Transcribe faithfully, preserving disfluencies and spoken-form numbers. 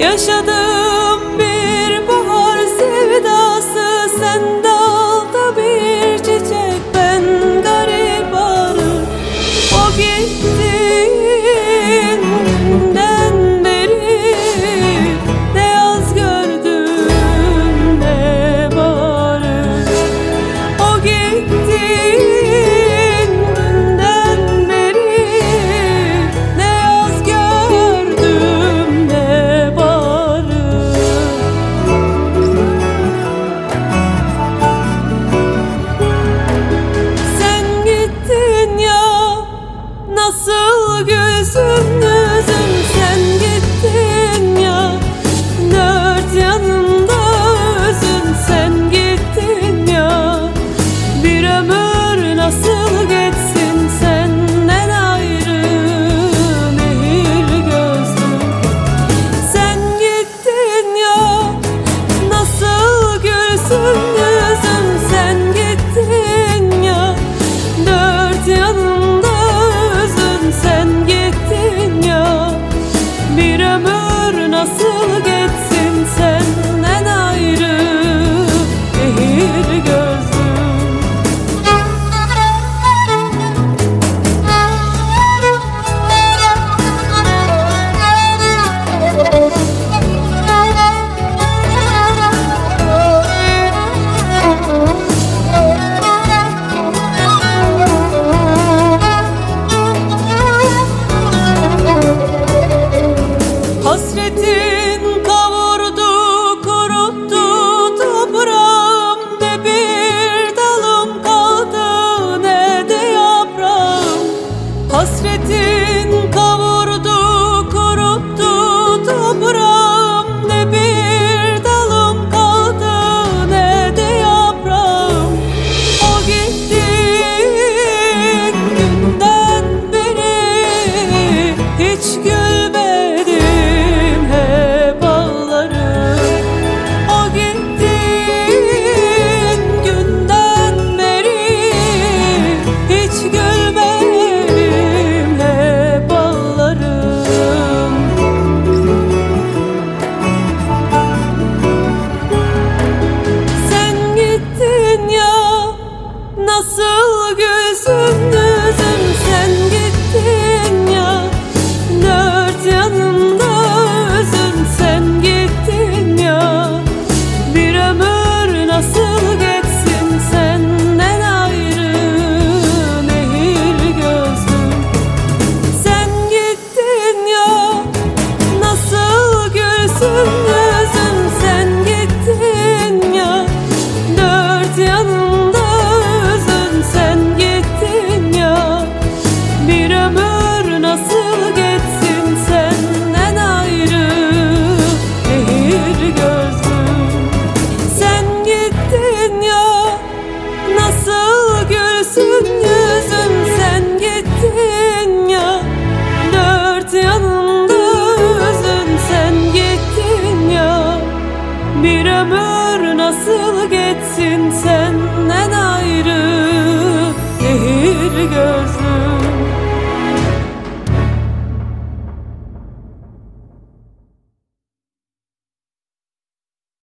Yaşadım bir bahar sevdası, sen dalda bir çiçek, ben garip arı. O gittiğinden beri ne yaz gördüm ne barış. O gittiğinden beri ne yaz gördüm ne barış. Sen gittin ya, nasıl gülsün yüzün, sen gittin ya, dört yanımda özün, sen gittin ya. Bir ömür nasıl geçsin senden ayrı nehir gözlüm. Sen gittin ya, nasıl gülsün yüzün, sen gittin ya, dört yanımda özün, sen gittin ya. Bir ömür nasıl geçsin senden ayrı nehir gözlüm. Hasretin kavurdu, kuruttu toprağım, ne bir dalım kaldı ne de yaprağım. Hasretin kavurdu, kuruttu toprağım, ne bir dalım kaldı ne de yaprağım. O gittiğin günden beri hiç gülmedim, hep ağlarım. O gittiğin günden beri hiç gülmedim, hep ağlarım. Sen gittin ya, nasıl gülsün yüzün, sen gittin ya, dört yanımda özün, sen gittin ya. Bir ömür nasıl geçsin senden ayrı nehir gözlüm. Sen gittin ya, nasıl gülsün yüzün, sen gittin ya, dört yanımda özün, sen gittin ya. Bir ömür nasıl geçsin senden ayrı nehir gözlüm. Sen gittin ya, nasıl gülsün yüzün, sen gittin ya, dört yanımda özün, sen gittin ya. Bir ömür nasıl geçsin senden ayrı